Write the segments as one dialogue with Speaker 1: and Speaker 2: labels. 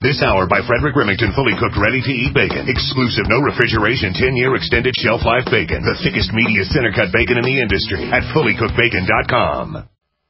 Speaker 1: This hour by Frederick Remington, fully cooked, ready-to-eat bacon. Exclusive, no refrigeration, 10-year extended shelf life bacon. The thickest, meatiest center-cut bacon in the industry at fullycookedbacon.com.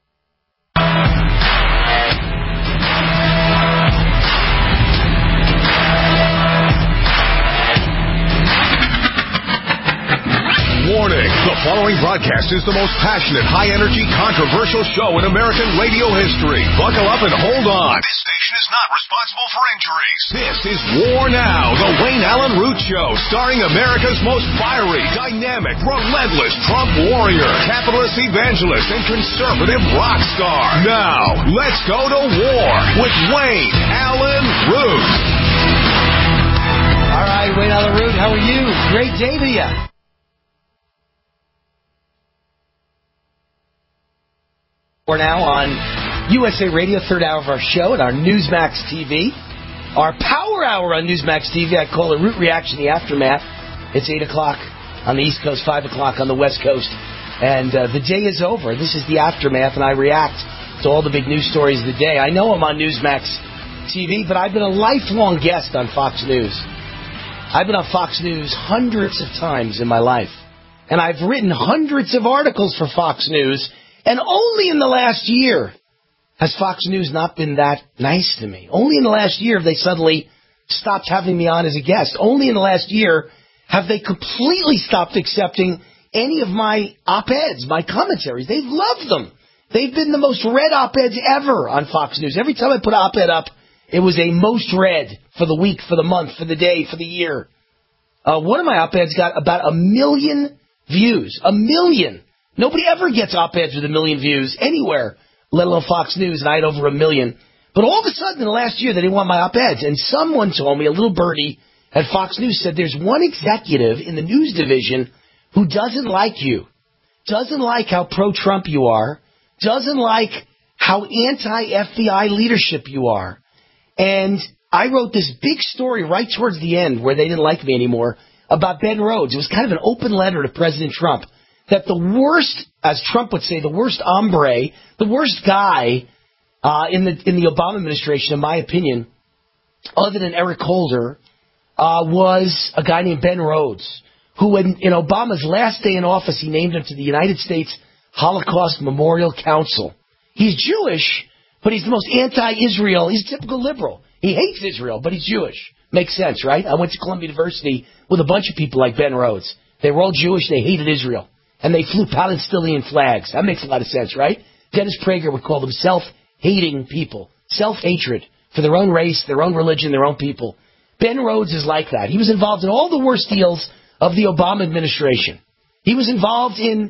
Speaker 2: Warning, the following broadcast is the most passionate, high-energy, controversial show in American radio history. Buckle up and hold on. This station is not responsible for injuries. This is War Now, the Wayne Allen Root Show, starring America's most fiery, dynamic, relentless Trump warrior, capitalist evangelist, and conservative rock star. Now, let's go to war with Wayne Allen Root.
Speaker 3: All right, Wayne Allen Root, how are you? Great day to you. We're now on USA Radio, third hour of our show, and our Newsmax TV. Our Power Hour on Newsmax TV, I call it Root Reaction, the Aftermath. It's 8 o'clock on the East Coast, 5 o'clock on the West Coast. And the day is over. This is the Aftermath, and I react to all the big news stories of the day. I know I'm on Newsmax TV, but I've been a lifelong guest on Fox News. I've been on Fox News hundreds of times in my life. And I've written hundreds of articles for Fox News. And only in the last year has Fox News not been that nice to me. Only in the last year have they suddenly stopped having me on as a guest. Only in the last year have they completely stopped accepting any of my op-eds, my commentaries. They've loved them. They've been the most read op-eds ever on Fox News. Every time I put an op-ed up, it was a most read for the week, for the month, for the day, for the year. One of my op-eds got about 1 million views. 1 million. Nobody ever gets op-eds with 1 million views anywhere, let alone Fox News, and I had over 1 million. But all of a sudden, in the last year, they didn't want my op-eds. And someone told me, a little birdie at Fox News said, there's one executive in the news division who doesn't like you, doesn't like how pro-Trump you are, doesn't like how anti-FBI leadership you are. And I wrote this big story right towards the end where they didn't like me anymore about Ben Rhodes. It was kind of an open letter to President Trump. That the worst, as Trump would say, the worst hombre, the worst guy in the Obama administration, in my opinion, other than Eric Holder, was a guy named Ben Rhodes, who in Obama's last day in office, he named him to the United States Holocaust Memorial Council. He's Jewish, but he's the most anti-Israel. He's a typical liberal. He hates Israel, but he's Jewish. Makes sense, right? I went to Columbia University with a bunch of people like Ben Rhodes. They were all Jewish. They hated Israel. And they flew Palestinian flags. That makes a lot of sense, right? Dennis Prager would call them self-hating people. Self-hatred for their own race, their own religion, their own people. Ben Rhodes is like that. He was involved in all the worst deals of the Obama administration. He was involved in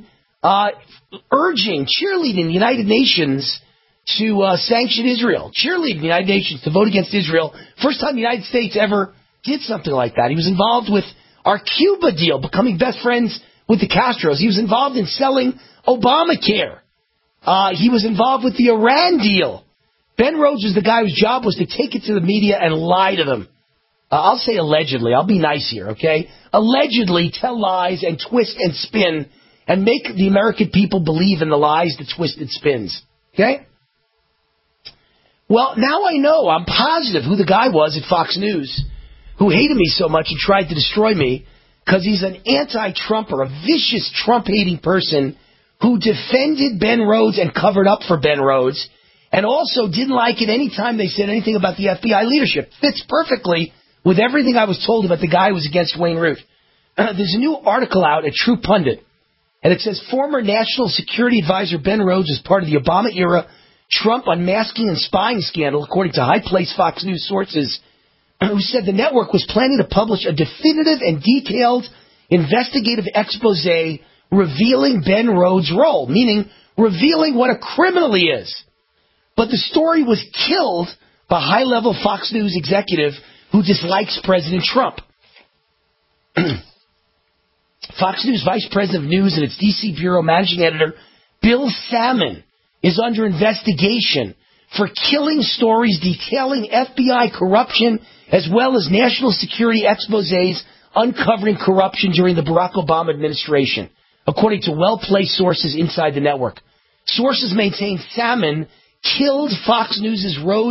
Speaker 3: urging, cheerleading the United Nations to sanction Israel. Cheerleading the United Nations to vote against Israel. First time the United States ever did something like that. He was involved with our Cuba deal, becoming best friends with the Castros. He was involved in selling Obamacare. He was involved with the Iran deal. Ben Rhodes was the guy whose job was to take it to the media and lie to them. I'll say allegedly. I'll be nice here, okay? Allegedly tell lies and twist and spin and make the American people believe in the lies, the twisted spins, okay? Well, now I know. I'm positive who the guy was at Fox News who hated me so much and tried to destroy me. Because he's an anti-Trumper, a vicious Trump-hating person who defended Ben Rhodes and covered up for Ben Rhodes, and also didn't like it any time they said anything about the FBI leadership. Fits perfectly with everything I was told about the guy who was against Wayne Root. There's a new article out at True Pundit, and it says former National Security Advisor Ben Rhodes is part of the Obama-era Trump unmasking and spying scandal, according to high-placed Fox News sources, who said the network was planning to publish a definitive and detailed investigative expose revealing Ben Rhodes' role, meaning revealing what a criminal he is. But the story was killed by high-level Fox News executive who dislikes President Trump. Fox News Vice President of News and its D.C. Bureau Managing Editor Bill Salmon is under investigation for killing stories detailing FBI corruption as well as national security exposés uncovering corruption during the Barack Obama administration, according to well-placed sources inside the network. Sources maintain Salmon killed Fox News' Rhodes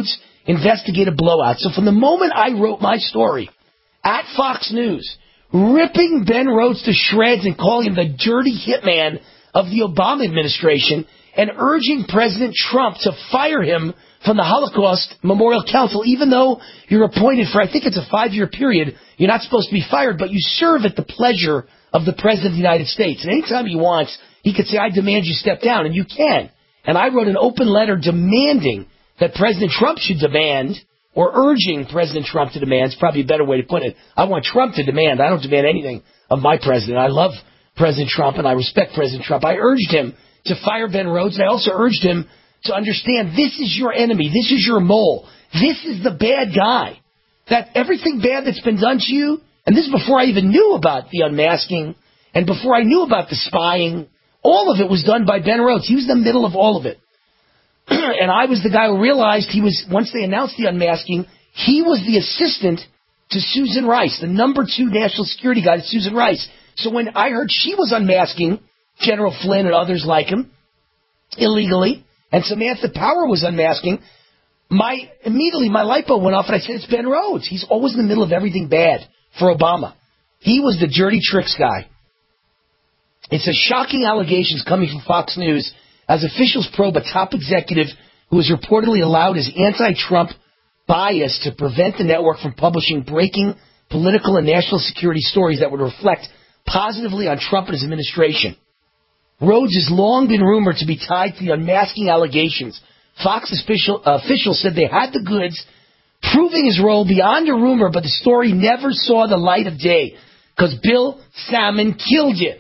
Speaker 3: investigate a blowout. So from the moment I wrote my story at Fox News, ripping Ben Rhodes to shreds and calling him the dirty hitman of the Obama administration and urging President Trump to fire him from the Holocaust Memorial Council, even though you're appointed for, I think it's a 5-year period, you're not supposed to be fired, but you serve at the pleasure of the President of the United States. And anytime he wants, he could say, I demand you step down, and you can. And I wrote an open letter demanding that President Trump should demand, or urging President Trump to demand, is probably a better way to put it. I want Trump to demand. I don't demand anything of my president. I love President Trump, and I respect President Trump. I urged him to fire Ben Rhodes, and I also urged him to understand this is your enemy. This is your mole. This is the bad guy. That everything bad that's been done to you, and this is before I even knew about the unmasking, and before I knew about the spying, all of it was done by Ben Rhodes. He was in the middle of all of it. And I was the guy who realized he was, once they announced the unmasking, he was the assistant to Susan Rice, the number 2 national security guy to Susan Rice. So when I heard she was unmasking General Flynn and others like him illegally, and Samantha Power was unmasking, immediately my light bulb went off, and I said, it's Ben Rhodes. He's always in the middle of everything bad for Obama. He was the dirty tricks guy. It's a shocking allegations coming from Fox News as officials probe a top executive who was reportedly allowed his anti-Trump bias to prevent the network from publishing breaking political and national security stories that would reflect positively on Trump and his administration. Rhodes has long been rumored to be tied to the unmasking allegations. Fox officials said they had the goods, proving his role beyond a rumor, but the story never saw the light of day because Bill Salmon killed it.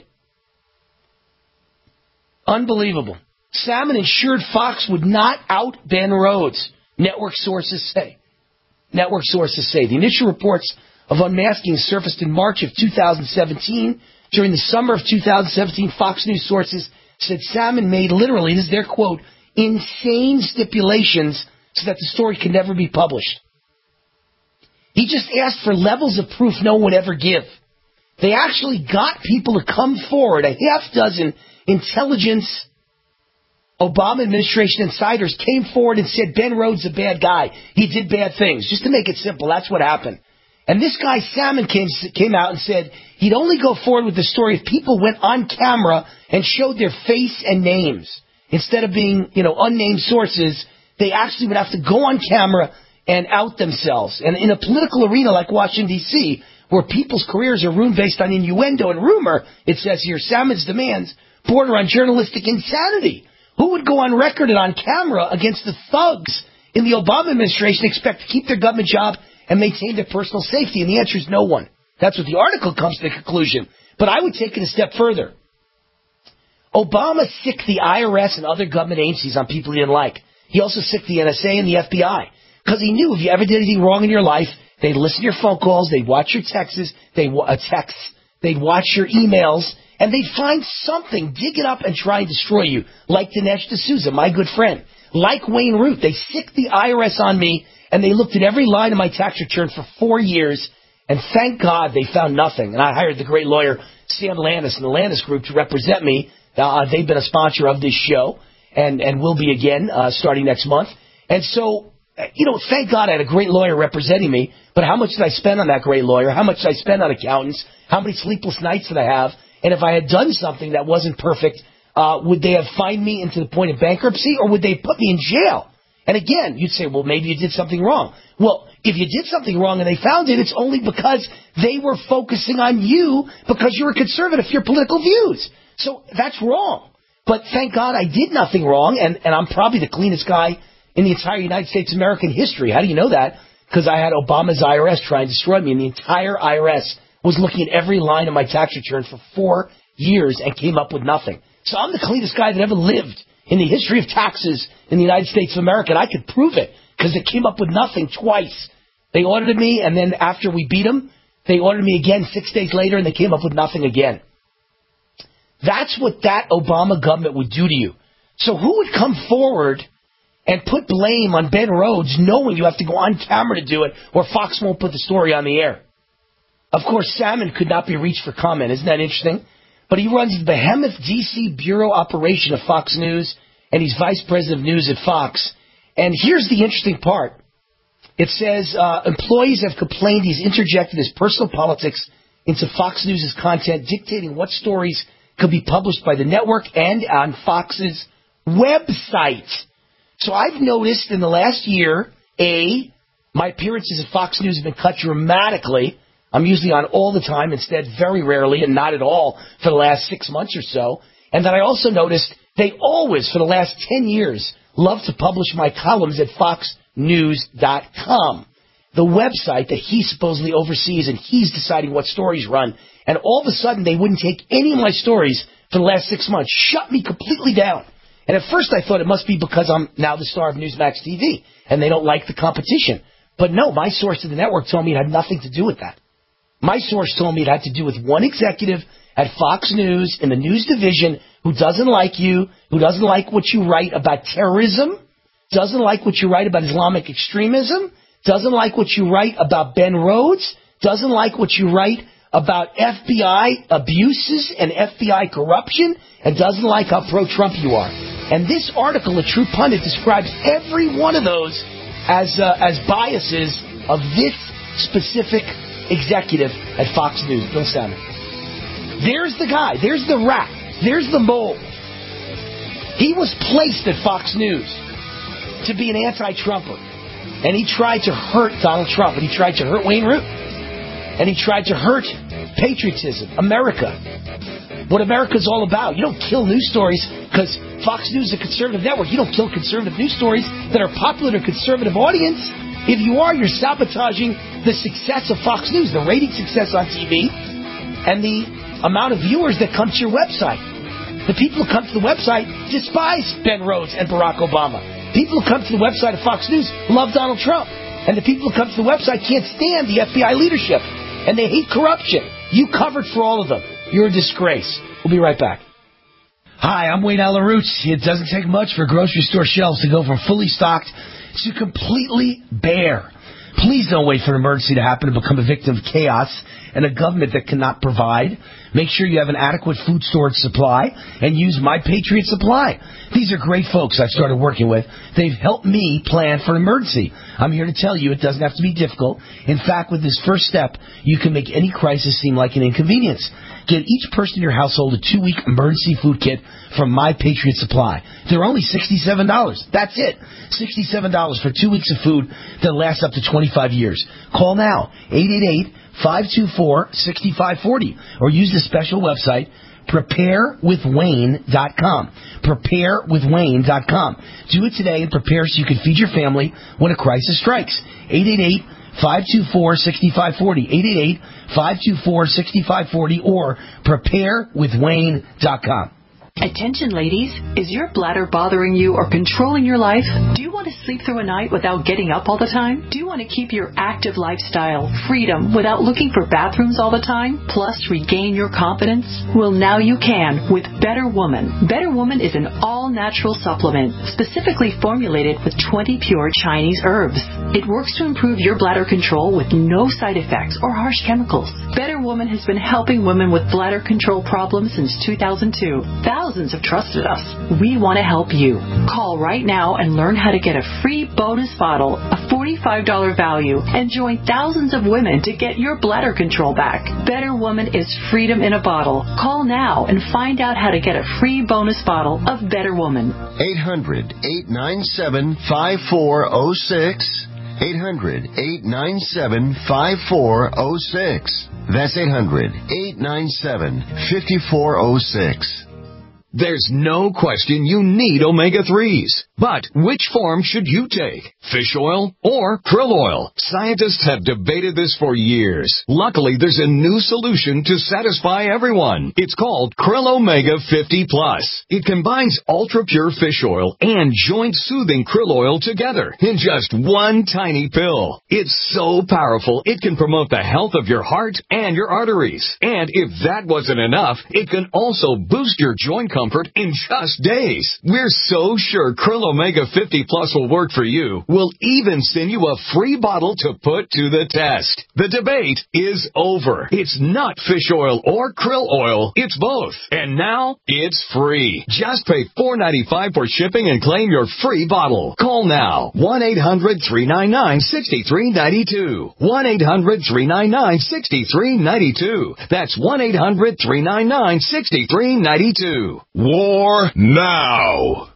Speaker 3: Unbelievable. Salmon ensured Fox would not out Ben Rhodes, network sources say. The initial reports of unmasking surfaced in March of 2017. During the summer of 2017, Fox News sources said Salmon made literally, this is their quote, insane stipulations so that the story could never be published. He just asked for levels of proof no one would ever give. They actually got people to come forward. A half dozen intelligence Obama administration insiders came forward and said Ben Rhodes is a bad guy. He did bad things. Just to make it simple, that's what happened. And this guy Salmon came out and said he'd only go forward with the story if people went on camera and showed their face and names. Instead of being, unnamed sources, they actually would have to go on camera and out themselves. And in a political arena like Washington, D.C., where people's careers are ruined based on innuendo and rumor, it says here, Salmon's demands border on journalistic insanity. Who would go on record and on camera against the thugs in the Obama administration expect to keep their government job and maintain their personal safety? And the answer is no one. That's what the article comes to the conclusion. But I would take it a step further. Obama sicked the IRS and other government agencies on people he didn't like. He also sicked the NSA and the FBI. Because he knew if you ever did anything wrong in your life, they'd listen to your phone calls, they'd watch your texts, they'd watch your emails, and they'd find something, dig it up, and try and destroy you. Like Dinesh D'Souza, my good friend. Like Wayne Root. They sicked the IRS on me, and they looked at every line of my tax return for 4 years, and thank God they found nothing. And I hired the great lawyer Sam Landis and the Landis Group to represent me. They've been a sponsor of this show, and will be again starting next month. And so, thank God I had a great lawyer representing me, but how much did I spend on that great lawyer? How much did I spend on accountants? How many sleepless nights did I have? And if I had done something that wasn't perfect, would they have fined me into the point of bankruptcy, or would they put me in jail? And again, you'd say, well, maybe you did something wrong. Well, if you did something wrong and they found it, it's only because they were focusing on you because you were conservative for your political views. So that's wrong. But thank God I did nothing wrong, and I'm probably the cleanest guy in the entire United States of American history. How do you know that? Because I had Obama's IRS try and destroy me, and the entire IRS was looking at every line of my tax return for 4 years and came up with nothing. So I'm the cleanest guy that ever lived in the history of taxes in the United States of America, and I could prove it because it came up with nothing twice. They audited me, and then after we beat them, they audited me again 6 days later, and they came up with nothing again. That's what that Obama government would do to you. So who would come forward and put blame on Ben Rhodes knowing you have to go on camera to do it, or Fox won't put the story on the air? Of course, Salmon could not be reached for comment. Isn't that interesting? But he runs the behemoth D.C. Bureau operation of Fox News, and he's vice president of news at Fox. And here's the interesting part. It says employees have complained he's interjected his personal politics into Fox News' content, dictating what stories could be published by the network and on Fox's website. So I've noticed in the last year, my appearances at Fox News have been cut dramatically. I'm usually on all the time, instead very rarely and not at all for the last 6 months or so. And then I also noticed they always, for the last 10 years, love to publish my columns at foxnews.com, the website that he supposedly oversees, and he's deciding what stories run. And all of a sudden, they wouldn't take any of my stories for the last 6 months, shut me completely down. And at first I thought it must be because I'm now the star of Newsmax TV, and they don't like the competition. But no, my source at the network told me it had nothing to do with that. My source told me it had to do with one executive at Fox News in the news division who doesn't like you, who doesn't like what you write about terrorism, doesn't like what you write about Islamic extremism, doesn't like what you write about Ben Rhodes, doesn't like what you write about FBI abuses and FBI corruption, and doesn't like how pro-Trump you are. And this article, A True Pundit, describes every one of those as biases of this specific executive at Fox News, Bill Salmon. There's the guy. There's the rat. There's the mole. He was placed at Fox News to be an anti-Trumper. And he tried to hurt Donald Trump. And he tried to hurt Wayne Root. And he tried to hurt patriotism, America. What America's all about. You don't kill news stories because Fox News is a conservative network. You don't kill conservative news stories that are popular to a conservative audience. If you are, you're sabotaging the success of Fox News, the rating success on TV, and the amount of viewers that come to your website. The people who come to the website despise Ben Rhodes and Barack Obama. People who come to the website of Fox News love Donald Trump. And the people who come to the website can't stand the FBI leadership. And they hate corruption. You covered for all of them. You're a disgrace. We'll be right back. Hi, I'm Wayne Allyn Root. It doesn't take much for grocery store shelves to go from fully stocked to completely bare. Please don't wait for an emergency to happen to become a victim of chaos and a government that cannot provide. Make sure you have an adequate food storage supply and use My Patriot Supply. These are great folks I've started working with. They've helped me plan for an emergency. I'm here to tell you it doesn't have to be difficult. In fact, with this first step, you can make any crisis seem like an inconvenience. Get each person in your household a 2-week emergency food kit from My Patriot Supply. They're only $67. That's it. $67 for 2 weeks of food that lasts up to 25 years. Call now, 888-524-6540, or use the special website, preparewithwayne.com. Preparewithwayne.com. Do it today and prepare so you can feed your family when a crisis strikes. 888-524-6540. 888-524-6540 or preparewithwayne.com.
Speaker 4: Attention ladies, is your bladder bothering you or controlling your life? Do you want to sleep through a night without getting up all the time? Do you want to keep your active lifestyle, freedom, without looking for bathrooms all the time, plus regain your confidence? Well, now you can with Better Woman. Better Woman is an all-natural supplement specifically formulated with 20 pure Chinese herbs. It works to improve your bladder control with no side effects or harsh chemicals. Better Woman has been helping women with bladder control problems since 2002. Thousands have trusted us. We want to help you. Call right now and learn how to get a free bonus bottle, a $45 value, and join thousands of women to get your bladder control back. Better Woman is freedom in a bottle. Call now and find out how to get a free bonus bottle of Better Woman.
Speaker 5: 800-897-5406. 800-897-5406. That's 800-897-5406.
Speaker 2: There's no question you need omega-3s. But which form should you take? Fish oil or krill oil? Scientists have debated this for years. Luckily, there's a new solution to satisfy everyone. It's called Krill Omega 50 Plus. It combines ultra-pure fish oil and joint-soothing krill oil together in just one tiny pill. It's so powerful, it can promote the health of your heart and your arteries. And if that wasn't enough, it can also boost your joint comfort comfort in just days. We're so sure Krill Omega 50 Plus will work for you. We'll even send you a free bottle to put to the test. The debate is over. It's not fish oil or krill oil. It's both. And now it's free. Just pay $4.95 for shipping and claim your free bottle. Call now. 1-800-399-6392. 1-800-399-6392. That's 1-800-399-6392.
Speaker 1: War now.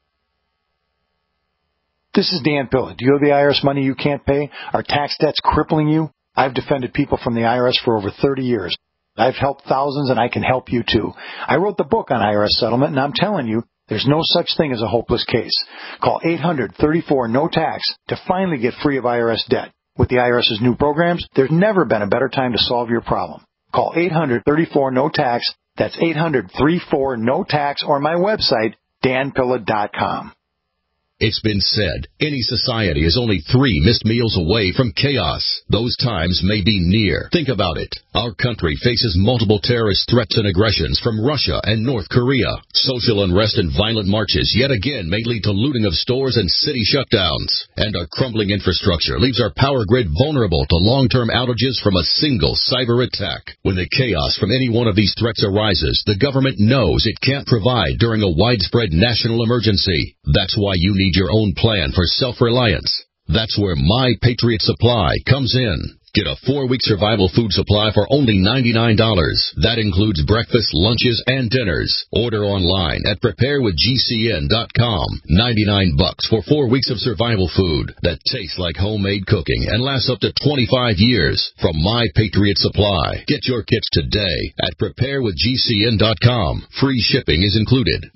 Speaker 6: This is Dan Pilla. Do you owe the IRS money you can't pay? Are tax debts crippling you? I've defended people from the IRS for over 30 years. I've helped thousands, and I can help you too. I wrote the book on IRS settlement, and I'm telling you, there's no such thing as a hopeless case. Call 800-34-NO-TAX to finally get free of IRS debt. With the IRS's new programs, there's never been a better time to solve your problem. Call 800-34-NO-TAX. That's 800-34-NO-TAX, or my website, danpilla.com.
Speaker 7: It's been said, any society is only 3 missed meals away from chaos. Those times may be near. Think about it. Our country faces multiple terrorist threats and aggressions from Russia and North Korea. Social unrest and violent marches yet again may lead to looting of stores and city shutdowns. And our crumbling infrastructure leaves our power grid vulnerable to long-term outages from a single cyber attack. When the chaos from any one of these threats arises, the government knows it can't provide during a widespread national emergency. That's why you need your own plan for self-reliance. That's where My Patriot Supply comes in. Get a 4-week survival food supply for only $99. That includes breakfast, lunches, and dinners. Order online at preparewithgcn.com. $99 for 4 weeks of survival food that tastes like homemade cooking and lasts up to 25 years from My Patriot Supply. Get your kits today at preparewithgcn.com. Free shipping is included.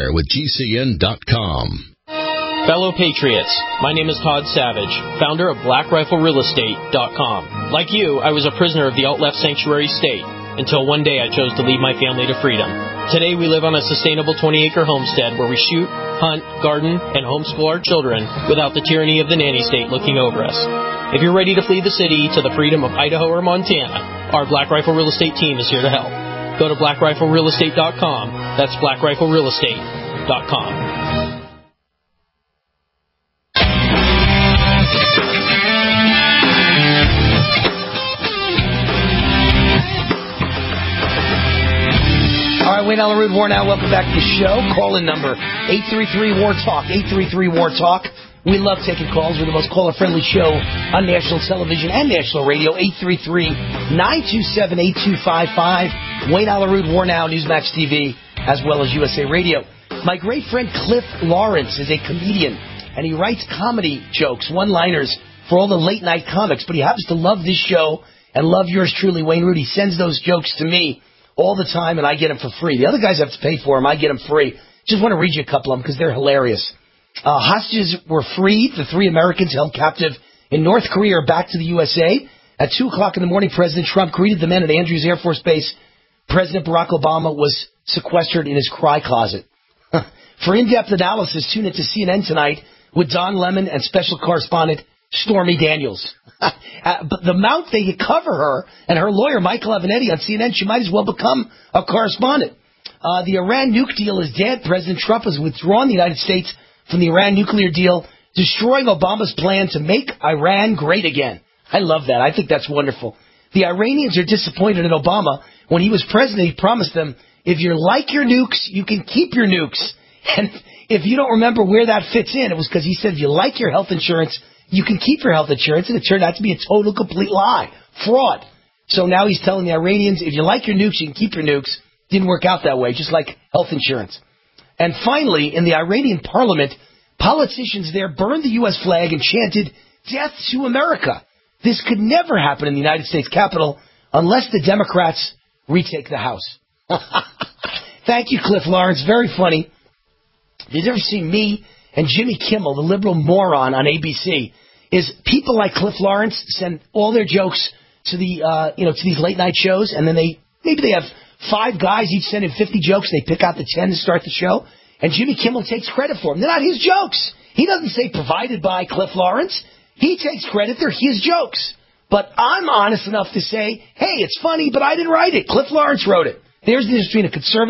Speaker 7: Preparewithgcn.com.
Speaker 8: Fellow Patriots, my name is Todd Savage, founder of BlackRifleRealEstate.com. Like you, I was a prisoner of the alt-left sanctuary state until one day I chose to lead my family to freedom. Today we live on a sustainable 20-acre homestead where we shoot, hunt, garden, and homeschool our children without the tyranny of the nanny state looking over us. If you're ready to flee the city to the freedom of Idaho or Montana, our Black Rifle Real Estate team is here to help. Go to BlackRifleRealEstate.com. That's BlackRifleRealEstate.com.
Speaker 3: All right, Wayne Allyn Root, War Now. Welcome back to the show. Call-in number, 833-WAR-TALK, 833-WAR-TALK. We love taking calls. We're the most caller-friendly show on national television and national radio, 833-927-8255. Wayne Allyn Root, War Now, Newsmax TV, as well as USA Radio. My great friend Cliff Lawrence is a comedian, and he writes comedy jokes, one-liners, for all the late-night comics, but he happens to love this show and love yours truly, Wayne Root. He sends those jokes to me all the time, and I get them for free. The other guys have to pay for them. I get them free. Just want to read you a couple of them because they're hilarious. Hostages were freed. The 3 Americans held captive in North Korea are back to the USA. At 2 o'clock in the morning, President Trump greeted the men at Andrews Air Force Base. President Barack Obama was sequestered in his cry closet. For in-depth analysis, tune into CNN tonight with Don Lemon and special correspondent Stormy Daniels. But the amount they cover her and her lawyer, Michael Avenatti, on CNN, she might as well become a correspondent. The Iran nuke deal is dead. President Trump has withdrawn the United States from the Iran nuclear deal, destroying Obama's plan to make Iran great again. I love that. I think that's wonderful. The Iranians are disappointed in Obama. When he was president, he promised them, if you like your nukes, you can keep your nukes. And if you don't remember where that fits in, it was because he said, if you like your health insurance, you can keep your health insurance, and it turned out to be a total, complete lie. Fraud. So now he's telling the Iranians, if you like your nukes, you can keep your nukes. Didn't work out that way, just like health insurance. And finally, in the Iranian parliament, politicians there burned the U.S. flag and chanted, death to America. This could never happen in the United States Capitol unless the Democrats retake the House. Thank you, Cliff Lawrence. Very funny. Did you ever see me and Jimmy Kimmel, the liberal moron on ABC? Is people like Cliff Lawrence send all their jokes to the to these late night shows, and then they have 5 guys each sending 50 jokes. They pick out the 10 to start the show, and Jimmy Kimmel takes credit for them. They're not his jokes. He doesn't say provided by Cliff Lawrence. He takes credit. They're his jokes. But I'm honest enough to say, hey, it's funny, but I didn't write it. Cliff Lawrence wrote it. There's the difference between a conservative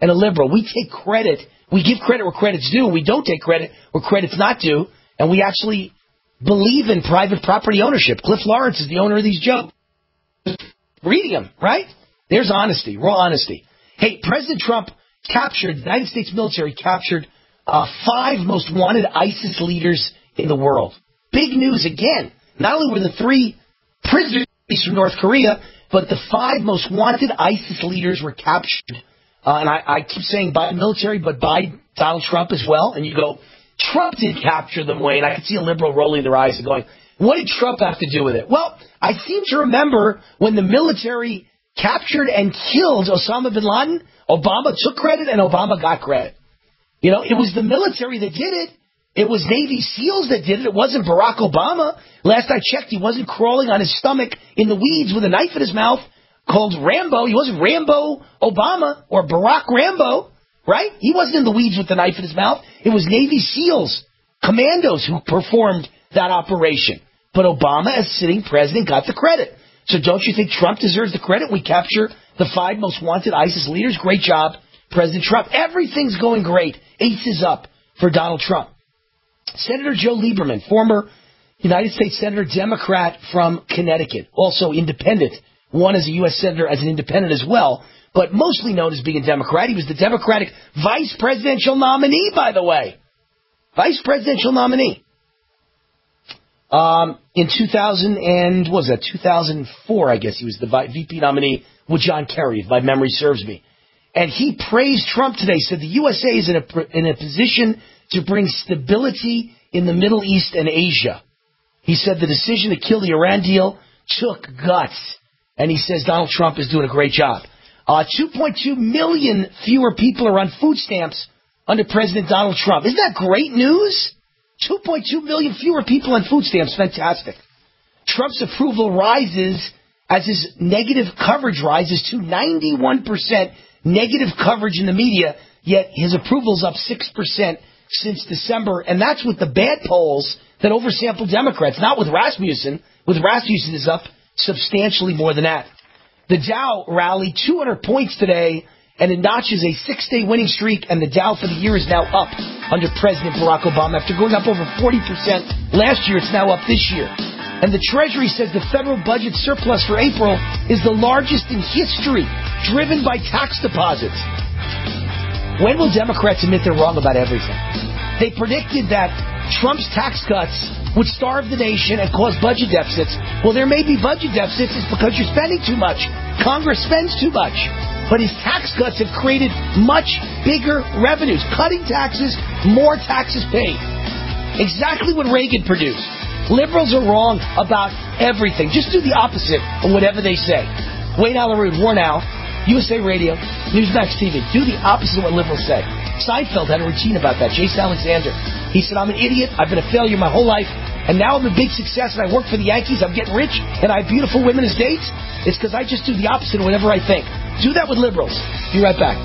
Speaker 3: and a liberal. We take credit. We give credit where credit's due. We don't take credit where credit's not due. And we actually believe in private property ownership. Cliff Lawrence is the owner of these jokes. Reading them, right? There's honesty, raw honesty. Hey, President Trump the United States military captured 5 most wanted ISIS leaders in the world. Big news again. Not only were the 3 prisoners from North Korea, but the 5 most wanted ISIS leaders were captured. And I keep saying by the military, but by Donald Trump as well. And you go, Trump did capture them, Wayne. I could see a liberal rolling their eyes and going, what did Trump have to do with it? Well, I seem to remember when the military captured and killed Osama bin Laden, Obama took credit and Obama got credit. You know, it was the military that did it. It was Navy SEALs that did it. It wasn't Barack Obama. Last I checked, he wasn't crawling on his stomach in the weeds with a knife in his mouth called Rambo. He wasn't Rambo Obama or Barack Rambo, right? He wasn't in the weeds with the knife in his mouth. It was Navy SEALs, commandos who performed that operation. But Obama, as sitting president, got the credit. So don't you think Trump deserves the credit? We capture the 5 most wanted ISIS leaders. Great job, President Trump. Everything's going great. Aces up for Donald Trump. Senator Joe Lieberman, former United States Senator, Democrat from Connecticut, also independent, won as a U.S. Senator as an independent as well, but mostly known as being a Democrat. He was the Democratic vice presidential nominee, by the way. Vice presidential nominee. In 2004, I guess he was the VP nominee with John Kerry, if my memory serves me. And he praised Trump today, said the USA is in a position to bring stability in the Middle East and Asia. He said the decision to kill the Iran deal took guts. And he says Donald Trump is doing a great job. 2.2 million fewer people are on food stamps under President Donald Trump. Isn't that great news? 2.2 million fewer people on food stamps. Fantastic. Trump's approval rises as his negative coverage rises to 91% negative coverage in the media, yet his approval's up 6% since December, and that's with the bad polls that oversample Democrats, not with Rasmussen. With Rasmussen is up substantially more than that. The Dow rallied 200 points today, and it notches a 6-day winning streak, and the Dow for the year is now up under President Barack Obama. After going up over 40% last year, it's now up this year. And the Treasury says the federal budget surplus for April is the largest in history, driven by tax deposits. When will Democrats admit they're wrong about everything? They predicted that Trump's tax cuts would starve the nation and cause budget deficits. Well, there may be budget deficits. It's because you're spending too much. Congress spends too much. But his tax cuts have created much bigger revenues. Cutting taxes, more taxes paid. Exactly what Reagan produced. Liberals are wrong about everything. Just do the opposite of whatever they say. Wayne Allyn-Root, War Now, USA Radio, Newsmax TV. Do the opposite of what liberals say. Seinfeld had a routine about that. Jace Alexander. He said, I'm an idiot. I've been a failure my whole life. And now I'm a big success and I work for the Yankees. I'm getting rich and I have beautiful women as dates. It's because I just do the opposite of whatever I think. Do that with liberals. Be right back.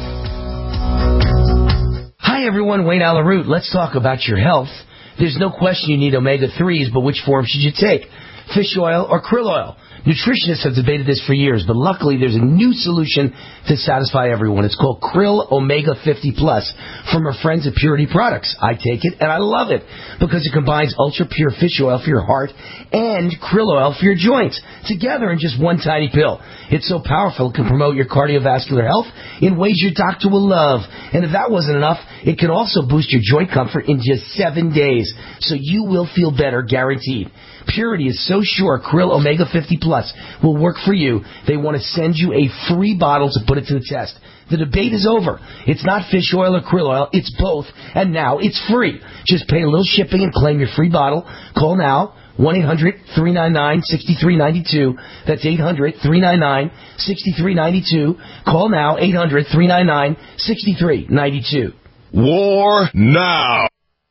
Speaker 3: Hi, everyone. Wayne Allyn-Root. Let's talk about your health. There's no question you need omega-3s, but which form should you take? Fish oil or krill oil? Nutritionists have debated this for years, but luckily there's a new solution to satisfy everyone. It's called Krill Omega 50 Plus from our friends at Purity Products. I take it and I love it because it combines ultra pure fish oil for your heart and krill oil for your joints together in just one tiny pill. It's so powerful it can promote your cardiovascular health in ways your doctor will love. And if that wasn't enough, it can also boost your joint comfort in just 7 days. So you will feel better, guaranteed. Purity is so sure Krill Omega 50 Plus will work for you, they want to send you a free bottle to put it to the test. The debate is over. It's not fish oil or krill oil, it's both, and now it's free. Just pay a little shipping and claim your free bottle. Call now, 1-800-399-6392. That's 800-399-6392. Call now, 800-399-6392.
Speaker 2: War now.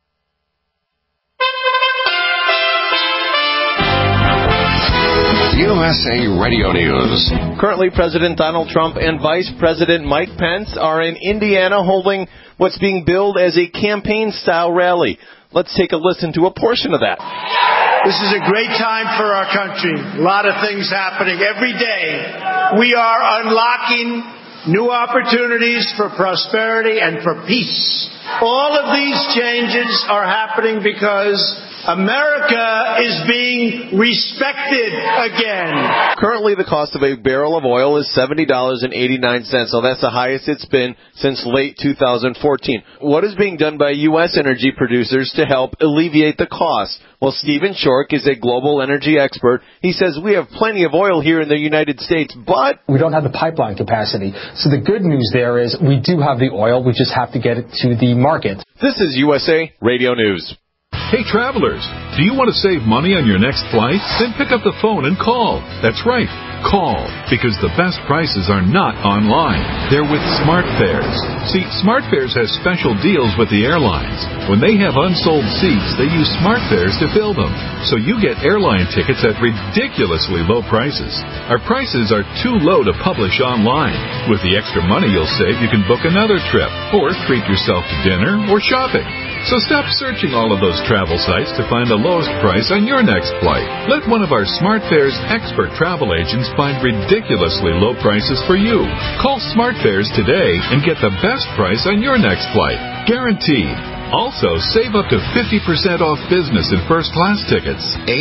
Speaker 9: USA Radio News.
Speaker 10: Currently, President Donald Trump and Vice President Mike Pence are in Indiana holding what's being billed as a campaign-style rally. Let's take a listen to a portion of that.
Speaker 11: This is a great time for our country. A lot of things happening every day. We are unlocking new opportunities for prosperity and for peace. All of these changes are happening because America is being respected again.
Speaker 10: Currently, the cost of a barrel of oil is $70.89. So that's the highest it's been since late 2014. What is being done by U.S. energy producers to help alleviate the cost? Well, Stephen Schork is a global energy expert. He says we have plenty of oil here in the United States, but
Speaker 12: we don't have the pipeline capacity. So the good news there is we do have the oil. We just have to get it to the market.
Speaker 10: This is USA Radio News.
Speaker 13: Hey, travelers, do you want to save money on your next flight? Then pick up the phone and call. That's right, call, because the best prices are not online. They're with SmartFares. See, SmartFares has special deals with the airlines. When they have unsold seats, they use SmartFares to fill them. So you get airline tickets at ridiculously low prices. Our prices are too low to publish online. With the extra money you'll save, you can book another trip, or treat yourself to dinner or shopping. So stop searching all of those travel sites to find the lowest price on your next flight. Let one of our SmartFares expert travel agents find ridiculously low prices for you. Call SmartFares today and get the best price on your next flight. Guaranteed. Also, save up to 50% off business and first-class tickets.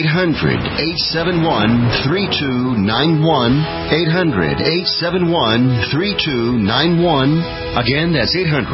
Speaker 5: 800-871-3291. 800-871-3291. Again, that's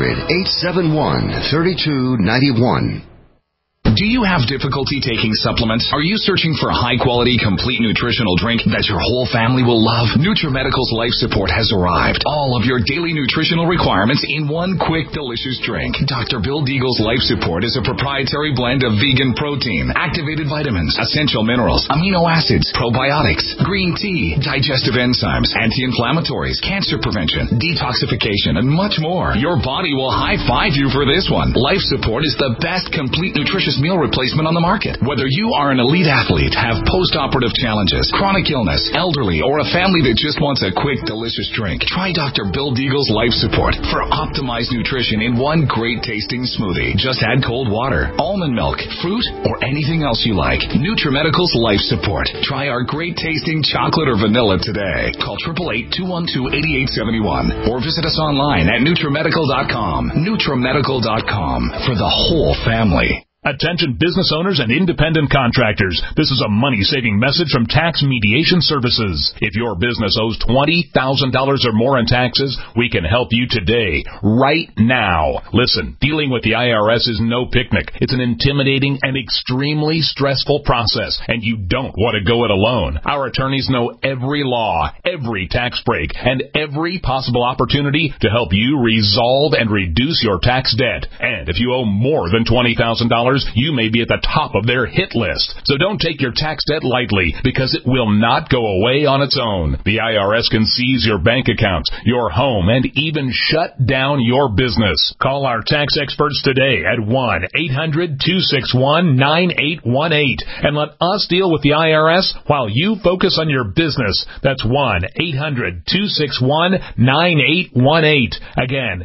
Speaker 5: 800-871-3291.
Speaker 14: Do you have difficulty taking supplements? Are you searching for a high-quality, complete nutritional drink that your whole family will love? NutriMedical's Life Support has arrived. All of your daily nutritional requirements in one quick, delicious drink. Dr. Bill Deagle's Life Support is a proprietary blend of vegan protein, activated vitamins, essential minerals, amino acids, probiotics, green tea, digestive enzymes, anti-inflammatories, cancer prevention, detoxification, and much more. Your body will high-five you for this one. Life Support is the best complete nutritious meal replacement on the market. Whether you are an elite athlete, have post-operative challenges, chronic illness, elderly, or a family that just wants a quick, delicious drink, try Dr. Bill Deagle's Life Support for optimized nutrition in one great-tasting smoothie. Just add cold water, almond milk, fruit, or anything else you like. NutriMedical's Life Support. Try our great-tasting chocolate or vanilla today. Call 888-212-8871 or visit us online at NutriMedical.com. NutriMedical.com for the whole family.
Speaker 15: Attention business owners and independent contractors. This is a money-saving message from Tax Mediation Services. If your business owes $20,000 or more in taxes, we can help you today, right now. Listen, dealing with the IRS is no picnic. It's an intimidating and extremely stressful process, and you don't want to go it alone. Our attorneys know every law, every tax break, and every possible opportunity to help you resolve and reduce your tax debt. And if you owe more than $20,000, you may be at the top of their hit list. So don't take your tax debt lightly, because it will not go away on its own. The IRS can seize your bank accounts, your home, and even shut down your business. Call our tax experts today at 1-800-261-9818 and let us deal with the IRS while you focus on your business. That's 1-800-261-9818. Again,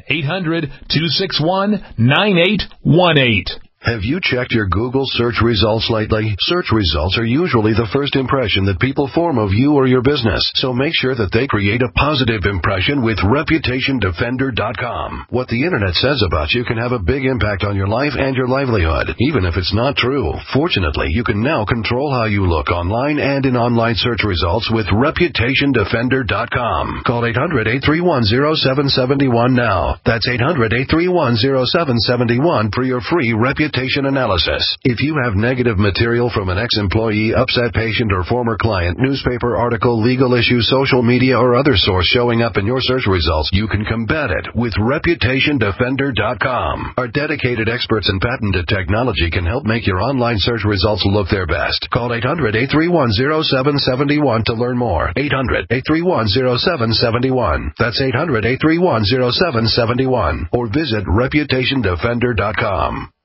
Speaker 15: 800-261-9818.
Speaker 16: Have you checked your Google search results lately? Search results are usually the first impression that people form of you or your business, so make sure that they create a positive impression with ReputationDefender.com. What the Internet says about you can have a big impact on your life and your livelihood, even if it's not true. Fortunately, you can now control how you look online and in online search results with ReputationDefender.com. Call 800-831-0771 now. That's 800-831-0771 for your free reputation analysis. If you have negative material from an ex-employee, upset patient, or former client, newspaper article, legal issue, social media, or other source showing up in your search results, you can combat it with ReputationDefender.com. Our dedicated experts in patented technology can help make your online search results look their best. Call 800-831-0771 to learn more. 800-831-0771. That's 800-831-0771. Or visit ReputationDefender.com.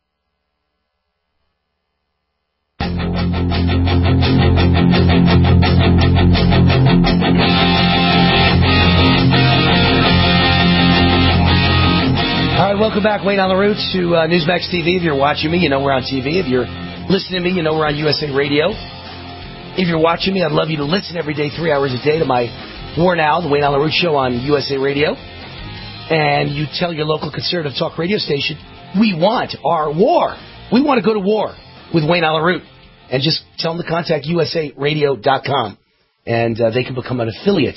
Speaker 3: All right, welcome back. Wayne on the Roots to Newsmax TV. If you're watching me, you know we're on TV. If you're listening to me, you know we're on USA Radio. If you're watching me, I'd love you to listen every day, 3 hours a day, to my War Now, the Wayne Allyn Root Show on USA Radio, and you tell your local conservative talk radio station, we want our war. We want to go to war with Wayne Allyn Root. And just tell them to contact usaradio.com, and they can become an affiliate.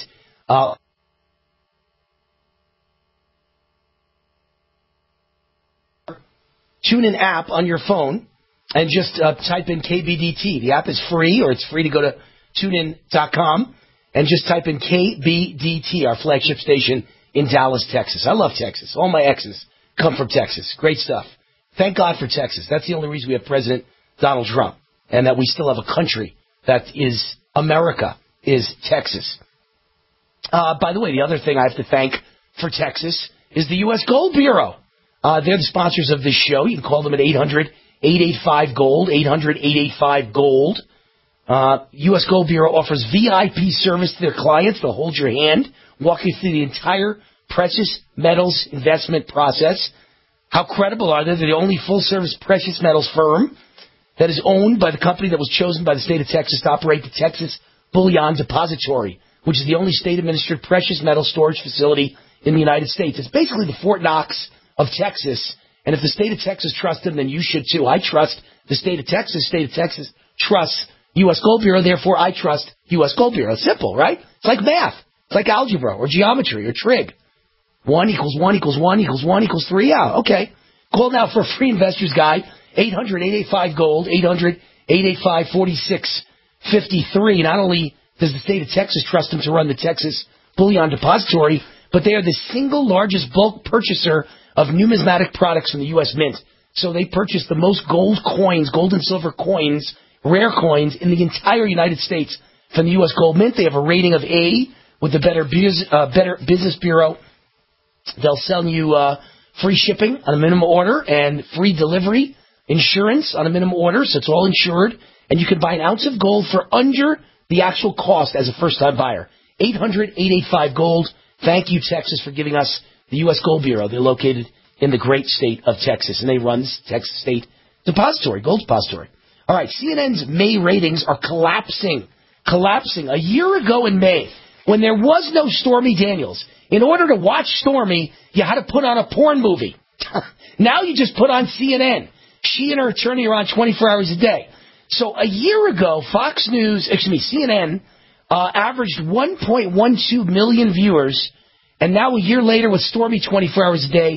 Speaker 3: TuneIn app on your phone, and just type in KBDT. The app is free, or it's free to go to tunein.com, and just type in KBDT, our flagship station in Dallas, Texas. I love Texas. All my exes come from Texas. Great stuff. Thank God for Texas. That's the only reason we have President Donald Trump, and that we still have a country that is America, is Texas. By the way, the other thing I have to thank for Texas is the U.S. Gold Bureau. They're the sponsors of this show. You can call them at 800-885-GOLD, 800-885-GOLD. U.S. Gold Bureau offers VIP service to their clients. They'll hold your hand, walk you through the entire precious metals investment process. How credible are they? They're the only full-service precious metals firm that is owned by the company that was chosen by the state of Texas to operate the Texas Bullion Depository, which is the only state-administered precious metal storage facility in the United States. It's basically the Fort Knox of Texas, and if the state of Texas trusts them, then you should too. I trust the state of Texas. State of Texas trusts U.S. Gold Bureau, therefore I trust U.S. Gold Bureau. It's simple, right? It's like math. It's like algebra or geometry or trig. 1 = 1 = 1 = 1 = 3. Yeah, okay. Call now for a free investor's guide. 800-885-GOLD, 800-885-4653. Not only does the state of Texas trust them to run the Texas Bullion Depository, but they are the single largest bulk purchaser of numismatic products from the U.S. Mint. So they purchase the most gold coins, gold and silver coins, rare coins in the entire United States from the U.S. Gold Mint. They have a rating of A with the Better Business Bureau. They'll sell you free shipping on a minimum order and free delivery, insurance on a minimum order, so it's all insured. And you can buy an ounce of gold for under the actual cost as a first-time buyer. 800-885-GOLD. Thank you, Texas, for giving us the U.S. Gold Bureau. They're located in the great state of Texas, and they run the Texas State Depository, Gold Depository. All right, CNN's May ratings are collapsing. A year ago in May, when there was no Stormy Daniels, in order to watch Stormy, you had to put on a porn movie. Now you just put on CNN. She and her attorney are on 24 hours a day. So a year ago, CNN averaged 1.12 million viewers, and now a year later with Stormy 24 hours a day,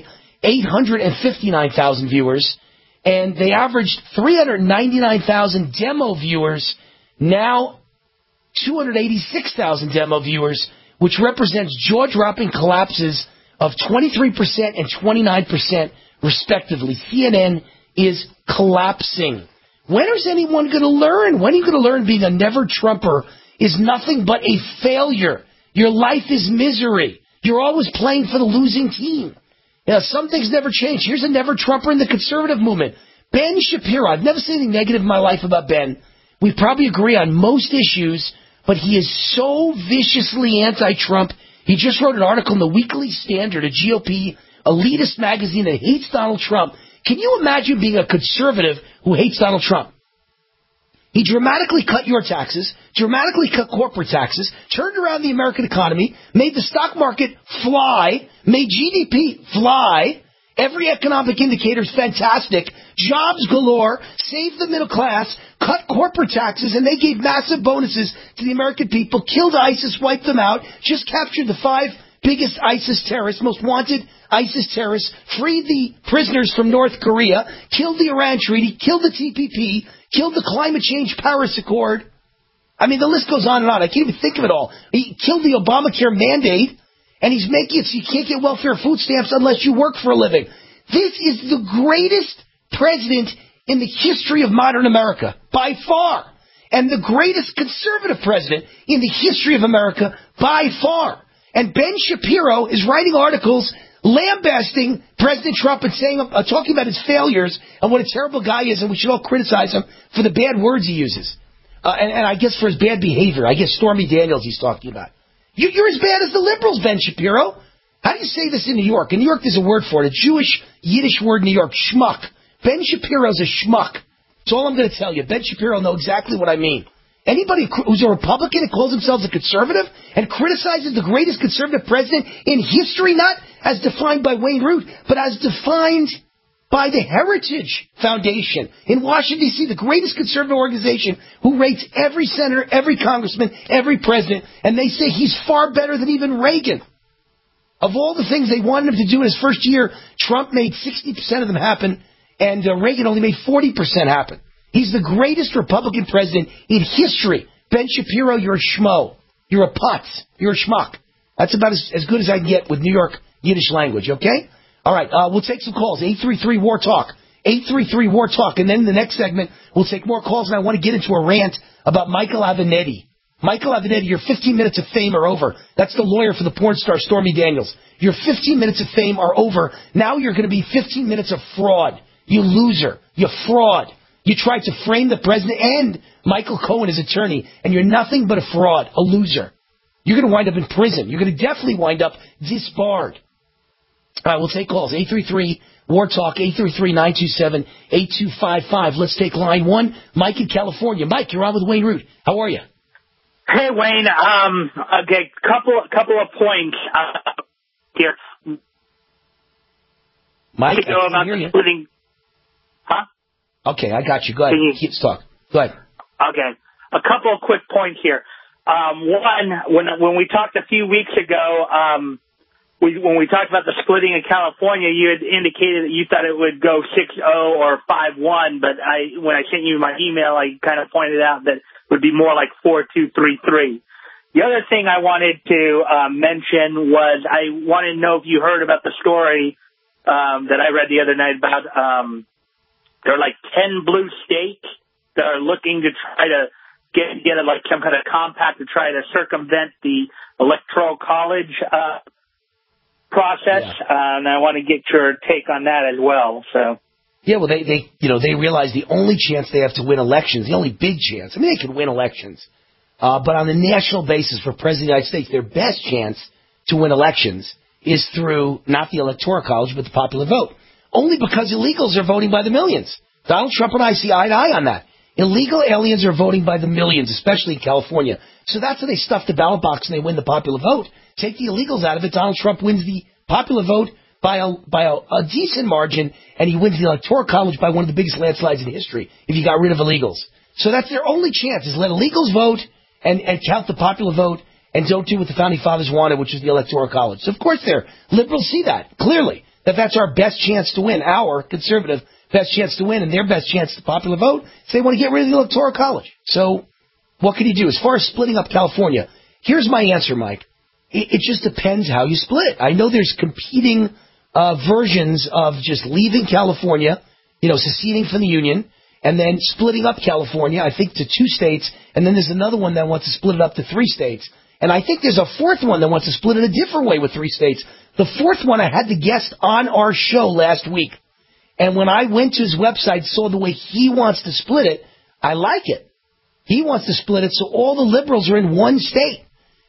Speaker 3: 859,000 viewers, and they averaged 399,000 demo viewers, now 286,000 demo viewers, which represents jaw-dropping collapses of 23% and 29% respectively. CNN is collapsing. When is anyone going to learn? When are you going to learn being a never-Trumper is nothing but a failure? Your life is misery. You're always playing for the losing team. Now, some things never change. Here's a never-Trumper in the conservative movement. Ben Shapiro. I've never said anything negative in my life about Ben. We probably agree on most issues, but he is so viciously anti-Trump. He just wrote an article in the Weekly Standard, a GOP elitist magazine that hates Donald Trump. Can you imagine being a conservative who hates Donald Trump? He dramatically cut your taxes, dramatically cut corporate taxes, turned around the American economy, made the stock market fly, made GDP fly. Every economic indicator is fantastic. Jobs galore, saved the middle class, cut corporate taxes, and they gave massive bonuses to the American people, killed ISIS, wiped them out, just captured the 5 biggest ISIS terrorists, most wanted ISIS terrorists, freed the prisoners from North Korea, killed the Iran Treaty, killed the TPP, killed the Climate Change Paris Accord. I mean, the list goes on and on. I can't even think of it all. He killed the Obamacare mandate, and he's making it so you can't get welfare food stamps unless you work for a living. This is the greatest president in the history of modern America, by far. And the greatest conservative president in the history of America, by far. And Ben Shapiro is writing articles lambasting President Trump and saying, talking about his failures and what a terrible guy he is, and we should all criticize him for the bad words he uses. And I guess for his bad behavior. I guess Stormy Daniels he's talking about. You're as bad as the liberals, Ben Shapiro. How do you say this in New York? In New York, there's a word for it, a Jewish Yiddish word in New York, schmuck. Ben Shapiro's a schmuck. That's all I'm going to tell you. Ben Shapiro knows exactly what I mean. Anybody who's a Republican and calls themselves a conservative and criticizes the greatest conservative president in history, not as defined by Wayne Root, but as defined by the Heritage Foundation in Washington, D.C., the greatest conservative organization who rates every senator, every congressman, every president, and they say he's far better than even Reagan. Of all the things they wanted him to do in his first year, Trump made 60% of them happen, and Reagan only made 40% happen. He's the greatest Republican president in history. Ben Shapiro, you're a schmo. You're a putz. You're a schmuck. That's about as good as I can get with New York Yiddish language, okay? All right, we'll take some calls. 833-WAR-TALK. 833-WAR-TALK. And then in the next segment, we'll take more calls, and I want to get into a rant about Michael Avenatti. Michael Avenatti, your 15 minutes of fame are over. That's the lawyer for the porn star Stormy Daniels. Your 15 minutes of fame are over. Now you're going to be 15 minutes of fraud. You loser. You fraud. You tried to frame the president and Michael Cohen as attorney, and you're nothing but a fraud, a loser. You're going to wind up in prison. You're going to definitely wind up disbarred. All right, we'll take calls. 833-WAR-TALK, 833-927-8255. Let's take line one. Mike in California. Mike, you're on with Wayne Root. How are you?
Speaker 17: Hey, Wayne. Okay, couple of points here.
Speaker 3: Mike, I can't hear you.
Speaker 17: Splitting. Huh?
Speaker 3: Okay, I got you. Go ahead. Keep talking. Go ahead.
Speaker 17: Okay. A couple of quick points here. One, when we talked a few weeks ago, when we talked about the splitting in California, you had indicated that you thought it would go 6-0 or 5-1, but when I sent you my email, I kind of pointed out that it would be more like 4-2, 3-3. The other thing I wanted to mention was I wanted to know if you heard about the story that I read the other night about there are like 10 blue states that are looking to try to get like some kind of compact to try to circumvent the Electoral College process, and I want to get your take on that as well. So.
Speaker 3: Yeah, well, they realize the only chance they have to win elections, the only big chance. I mean, they can win elections, but on the national basis for President of the United States, their best chance to win elections is through not the Electoral College, but the popular vote. Only because illegals are voting by the millions. Donald Trump and I see eye to eye on that. Illegal aliens are voting by the millions, especially in California. So that's how they stuff the ballot box and they win the popular vote. Take the illegals out of it, Donald Trump wins the popular vote by a decent margin, and he wins the Electoral College by one of the biggest landslides in history if you got rid of illegals. So that's their only chance, is let illegals vote and count the popular vote and don't do what the Founding Fathers wanted, which is the Electoral College. So of course liberals see that, clearly, that's our best chance to win, our conservative best chance to win, and their best chance to popular vote, so they want to get rid of the Electoral College. So what can you do? As far as splitting up California, here's my answer, Mike. It just depends how you split. I know there's competing versions of just leaving California, seceding from the Union, and then splitting up California, I think, to 2 states, and then there's another one that wants to split it up to 3 states. And I think there's a fourth one that wants to split it a different way with 3 states. The fourth one I had the guest on our show last week. And when I went to his website, saw the way he wants to split it, I like it. He wants to split it so all the liberals are in one state.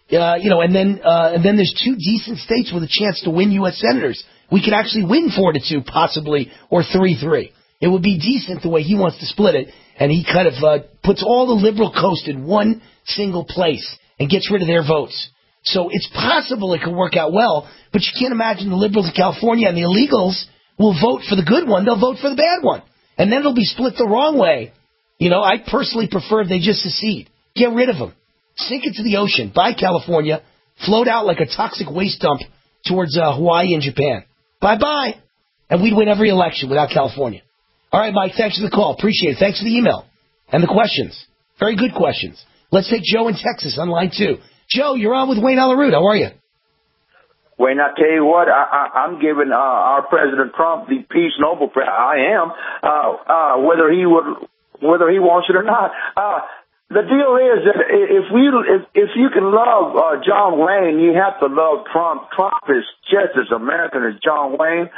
Speaker 3: And then there's 2 decent states with a chance to win U.S. senators. We could actually win 4-2, possibly, or 3-3. It would be decent the way he wants to split it, and he kind of puts all the liberal coast in one single place and gets rid of their votes. So it's possible it could work out well, but you can't imagine the liberals in California and the illegals will vote for the good one. They'll vote for the bad one. And then it'll be split the wrong way. I personally prefer if they just secede. Get rid of them. Sink it to the ocean. Buy California. Float out like a toxic waste dump towards Hawaii and Japan. Bye-bye. And we'd win every election without California. All right, Mike, thanks for the call. Appreciate it. Thanks for the email and the questions. Very good questions. Let's take Joe in Texas on line 2. Joe, you're on with Wayne Alaroot. How are you?
Speaker 18: Wayne, I tell you what, I'm giving our President Trump the Peace Nobel Prize. I am, whether he wants it or not. The deal is that if you can love John Wayne, you have to love Trump. Trump is just as American as John Wayne.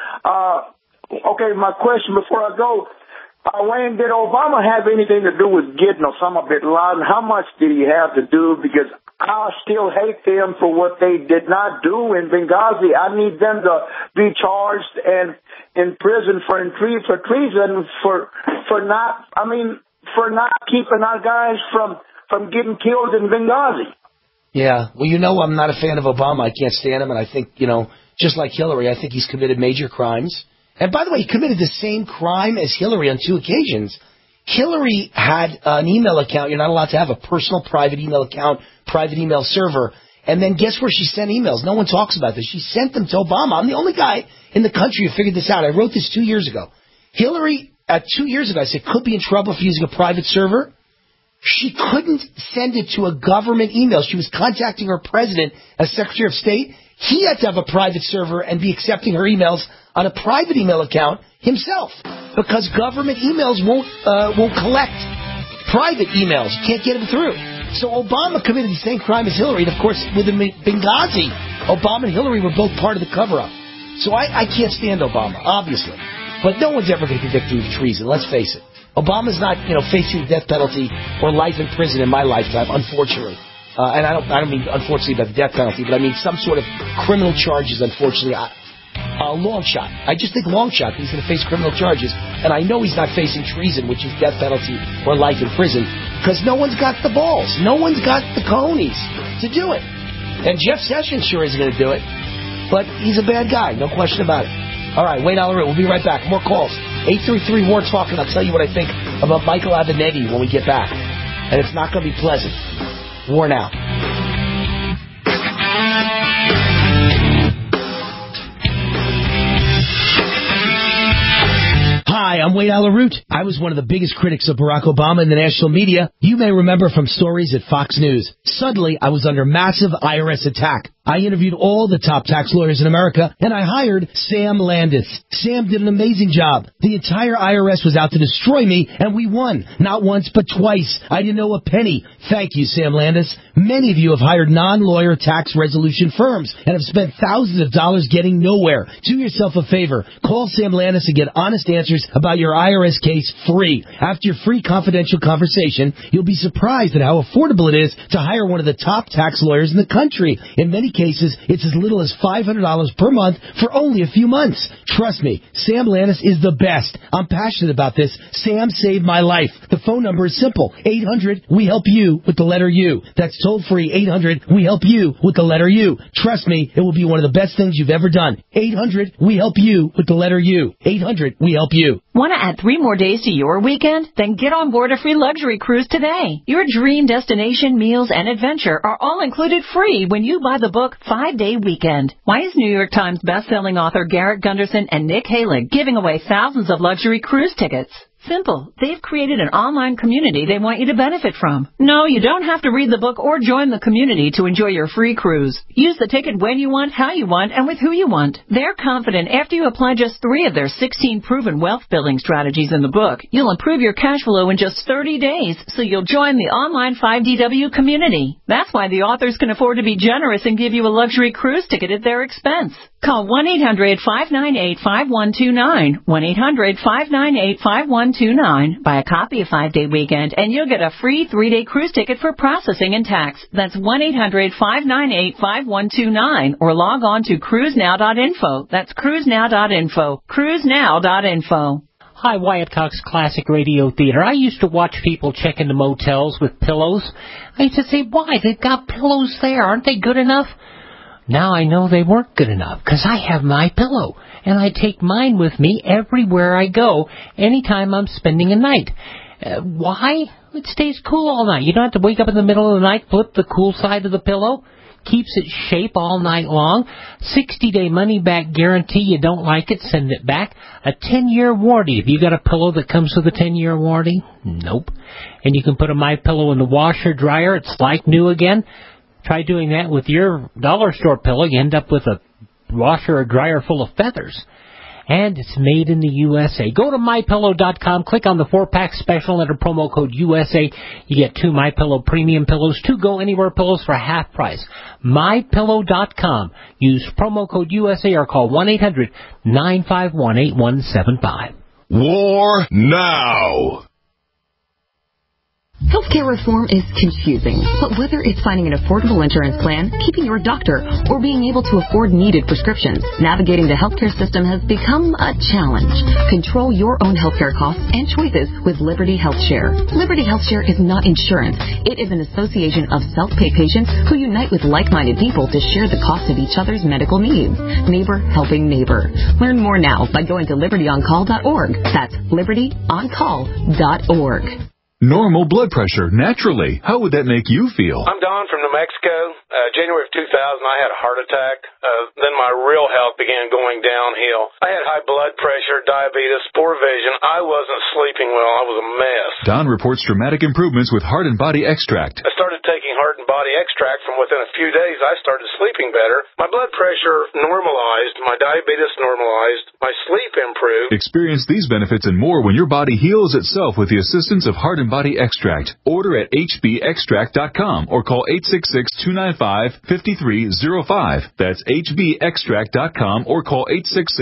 Speaker 18: Okay, my question before I go, Wayne, did Obama have anything to do with getting Osama bin Laden? How much did he have to do? Because I still hate them for what they did not do in Benghazi. I need them to be charged and in prison for treason for not keeping our guys from from getting killed in Benghazi.
Speaker 3: Yeah, well, you know I'm not a fan of Obama. I can't stand him, and I think, just like Hillary, I think he's committed major crimes. And by the way, he committed the same crime as Hillary on 2 occasions. Hillary had an email account. You're not allowed to have a personal private email account, private email server. And then guess where she sent emails? No one talks about this. She sent them to Obama. I'm the only guy in the country who figured this out. I wrote this 2 years ago. Hillary, 2 years ago, I said, could be in trouble for using a private server. She couldn't send it to a government email. She was contacting her president as Secretary of State. He had to have a private server and be accepting her emails on a private email account himself, because government emails won't collect private emails. You can't get them through. So Obama committed the same crime as Hillary, and of course, with Benghazi, Obama and Hillary were both part of the cover-up. So I can't stand Obama, obviously. But no one's ever going to convict him of treason, let's face it. Obama's not, facing the death penalty or life in prison in my lifetime, unfortunately. And I don't mean, unfortunately, about the death penalty, but I mean some sort of criminal charges, unfortunately. A long shot. I just think long shot he's going to face criminal charges. And I know he's not facing treason, which is death penalty or life in prison, because no one's got the balls. No one's got the cojones to do it. And Jeff Sessions sure isn't going to do it. But he's a bad guy, no question about it. All right, Wayne Allyn Root. We'll be right back. More calls. 833 War Talk, and I'll tell you what I think about Michael Avenatti when we get back. And it's not going to be pleasant. War now. Hi, I'm Wayne Allyn Root. I was one of the biggest critics of Barack Obama in the national media. You may remember from stories at Fox News. Suddenly, I was under massive IRS attack. I interviewed all the top tax lawyers in America, and I hired Sam Landis. Sam did an amazing job. The entire IRS was out to destroy me, and we won. Not once, but twice. I didn't owe a penny. Thank you, Sam Landis. Many of you have hired non-lawyer tax resolution firms and have spent thousands of dollars getting nowhere. Do yourself a favor. Call Sam Landis and get honest answers about your IRS case free. After your free confidential conversation, you'll be surprised at how affordable it is to hire one of the top tax lawyers in the country. In many cases, it's as little as $500 per month for only a few months. Trust me, Sam Landis is the best. I'm passionate about this. Sam saved my life. The phone number is simple. 800-WE-HELP-YOU with the letter U. That's toll free. 800-WE-HELP-YOU with the letter U. Trust me, it will be one of the best things you've ever done. 800-WE-HELP-YOU with the letter U. 800-WE-HELP-YOU.
Speaker 4: Want to add 3 more days to your weekend? Then get on board a free luxury cruise today. Your dream destination, meals, and adventure are all included free when you buy the book 5-Day Weekend. Why is New York Times bestselling author Garrett Gunderson and Nick Halig giving away thousands of luxury cruise tickets? Simple. They've created an online community they want you to benefit from. No, you don't have to read the book or join the community to enjoy your free cruise. Use the ticket when you want, how you want, and with who you want. They're confident after you apply just 3 of their 16 proven wealth-building strategies in the book, you'll improve your cash flow in just 30 days, so you'll join the online 5DW community. That's why the authors can afford to be generous and give you a luxury cruise ticket at their expense. Call 1-800-598-5129, 1-800-598-5129. Buy a copy of 5-Day Weekend, and you'll get a free 3-day cruise ticket for processing and tax. That's 1-800-598-5129, or log on to cruisenow.info. That's cruisenow.info. Cruisenow.info.
Speaker 19: Hi, Wyatt Cox, Classic Radio Theater. I used to watch people check into motels with pillows. I used to say, why? They've got pillows there. Aren't they good enough? Now I know they weren't good enough, because I have My Pillow, and I take mine with me everywhere I go, anytime I'm spending a night. Why? It stays cool all night. You don't have to wake up in the middle of the night, flip the cool side of the pillow. Keeps its shape all night long. 60-day money-back guarantee. You don't like it, send it back. A 10-year warranty. Have you got a pillow that comes with a 10-year warranty? Nope. And you can put a My Pillow in the washer dryer. It's like new again. Try doing that with your dollar store pillow. You end up with a washer or dryer full of feathers. And it's made in the USA. Go to MyPillow.com, click on the 4-pack special, enter promo code USA. You get 2 MyPillow premium pillows, 2 Go Anywhere pillows for half price. MyPillow.com. Use promo code USA or call 1-800-951-8175.
Speaker 2: War now.
Speaker 20: Healthcare reform is confusing, but whether it's finding an affordable insurance plan, keeping your doctor, or being able to afford needed prescriptions, navigating the healthcare system has become a challenge. Control your own healthcare costs and choices with Liberty HealthShare. Liberty HealthShare is not insurance. It is an association of self-pay patients who unite with like-minded people to share the cost of each other's medical needs. Neighbor helping neighbor. Learn more now by going to libertyoncall.org. That's libertyoncall.org.
Speaker 13: Normal blood pressure, naturally. How would that make you feel?
Speaker 21: I'm Don from New Mexico. January of 2000, I had a heart attack. Then my real health began going downhill. I had high blood pressure, diabetes, poor vision. I wasn't sleeping well. I was a mess.
Speaker 13: Don reports dramatic improvements with Heart and Body Extract.
Speaker 21: I started taking Heart and Body Extract. From within a few days, I started sleeping better. My blood pressure normalized. My diabetes normalized. My sleep improved.
Speaker 13: Experience these benefits and more when your body heals itself with the assistance of Heart and Body Extract. Order at hbextract.com or call 866-295-5305. That's hbextract.com or call